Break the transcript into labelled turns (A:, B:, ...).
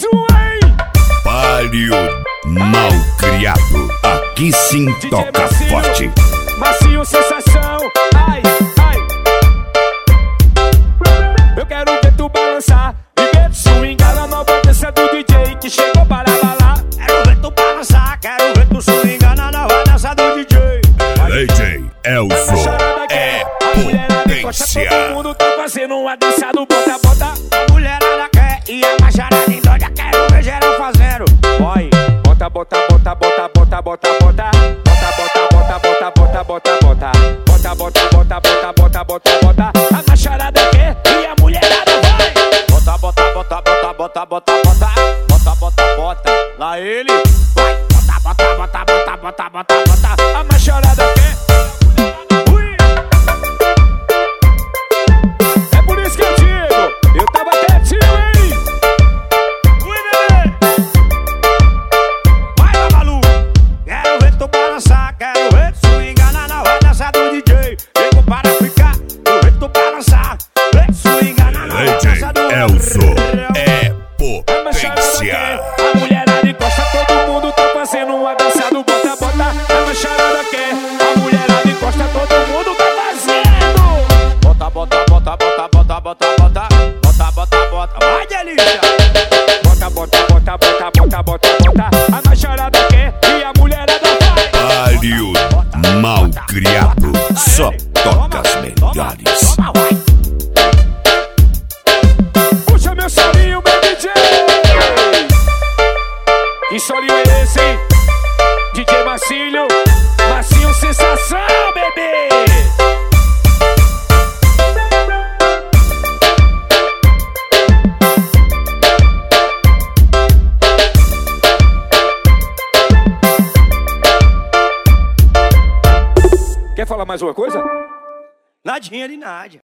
A: um, hein?
B: Palio Malcriado, aqui sim
A: DJ
B: toca
A: Macio,
B: forte.
A: Macio sensação, ai, ai. Eu quero ver tu balançar e ver tu swingar na nova dança do DJ que chegou para balar.
C: Quero ver tu balançar, quero ver tu swingar na nova dança do DJ.
B: DJ Elzo é potência.
A: Todo mundo tá fazendo uma dança do bota, bota.
C: A mulherada quer e a macharada endoida. Quero ver geral fazendo.
A: Oi, bota, bota, bota, bota, bota, bota, bota. Bota, bota, bota, bota, bota, bota, bota. Bota, bota, bota, bota, bota, bota, bota. A macharada quer e a mulherada vai.
C: Bota, bota, bota, bota, bota, bota, bota. Bota, bota, bota. Lá ele. Vai. Bota, bota, bota, bota, bota, bota, bota.
A: A macharada quer. Ui. É por isso que eu digo, eu tava quietinho, hein?
C: Ui, bebê. Vai, Babalu. Quero ver tu balançar, quero ver tu swingar na nova dança do DJ. Chego para ficar, quero ver tu balançar. Ver tu swingar na nova dança do
B: DJ Elzo é
A: A macharada
B: potência.
A: quer, a mulherada encosta, todo mundo tá fazendo uma dança do bota, bota. A macharada quer, a mulherada encosta, todo mundo tá fazendo.
C: Bota, bota, bota, bota, bota, bota, bota. Bota, bota, bota. Vai, delícia.
A: Bota, bota, bota, bota, bota, bota, bota. A macharada quer e a mulherada vai.
B: Palio Malcriado, só toca as melhores.
C: Toma, vai.
A: Puxa meu solinho, meu DJ. Que solinho é esse, hein? DJ Macilho, Macio sensação, bebê. Quer falar mais uma coisa?
C: Nadinha de Nádia.